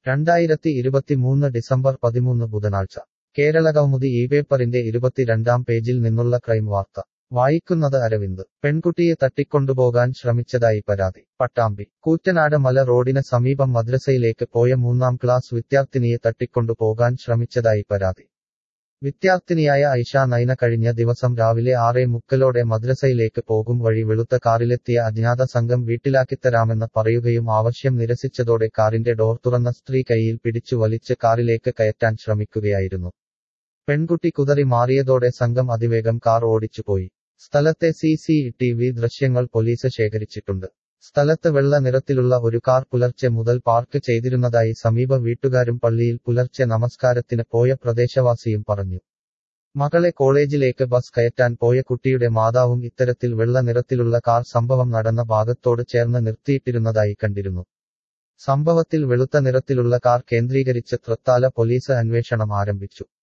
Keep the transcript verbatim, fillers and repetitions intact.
രണ്ടായിരത്തി ഇരുപത്തിമൂന്ന് ഡിസംബർ പതിമൂന്ന് ബുധനാഴ്ച കേരളകൗമുദി ഈ പേപ്പറിന്റെ ഇരുപത്തിരണ്ടാം പേജിൽ നിന്നുള്ള ക്രൈം വാർത്ത വായിക്കുന്നത് അരവിന്ദ്. പെൺകുട്ടിയെ തട്ടിക്കൊണ്ടുപോകാൻ ശ്രമിച്ചതായി പരാതി. പട്ടാമ്പി. കൂറ്റനാട് മല റോഡിന് സമീപം മദ്രസയിലേക്ക് പോയ മൂന്നാം ക്ലാസ് വിദ്യാർത്ഥിനിയെ തട്ടിക്കൊണ്ടുപോകാൻ ശ്രമിച്ചതായി പരാതി. വിദ്യാർത്ഥിനിയായ ഐഷ നൈന കഴിഞ്ഞ ദിവസം രാവിലെ ആറേ മുക്കലോടെ മദ്രസയിലേക്ക് പോകും വഴി വെളുത്ത കാറിലെത്തിയ അജ്ഞാത സംഘം വീട്ടിലാക്കിത്തരാമെന്ന് പറയുകയും ആവശ്യം നിരസിച്ചതോടെ കാറിന്റെ ഡോർ തുറന്ന സ്ത്രീ കൈയിൽ പിടിച്ചു വലിച്ച് കാറിലേക്ക് കയറ്റാൻ ശ്രമിക്കുകയായിരുന്നു. പെൺകുട്ടി കുതറി മാറിയതോടെ സംഘം അതിവേഗം കാർ ഓടിച്ചുപോയി. സ്ഥലത്തെ സി സി ടി വി ദൃശ്യങ്ങൾ പോലീസ് ശേഖരിച്ചിട്ടുണ്ട്. സ്ഥലത്ത് വെള്ള നിറത്തിലുള്ള ഒരു കാർ പുലർച്ചെ മുതൽ പാർക്ക് ചെയ്തിരുന്നതായി സമീപ വീട്ടുകാരും പള്ളിയിൽ പുലർച്ചെ നമസ്കാരത്തിന് പോയ പ്രദേശവാസിയും പറഞ്ഞു. മകളെ കോളേജിലേക്ക് ബസ് കയറ്റാൻ പോയ കുട്ടിയുടെ മാതാവും ഇത്തരത്തിൽ വെള്ള നിറത്തിലുള്ള കാർ സംഭവം നടന്ന ഭാഗത്തോട് ചേർന്ന് നിർത്തിയിട്ടിരുന്നതായി കണ്ടിരുന്നു. സംഭവത്തിൽ വെളുത്ത നിറത്തിലുള്ള കാർ കേന്ദ്രീകരിച്ച് തൃത്താല പോലീസ് അന്വേഷണം ആരംഭിച്ചു.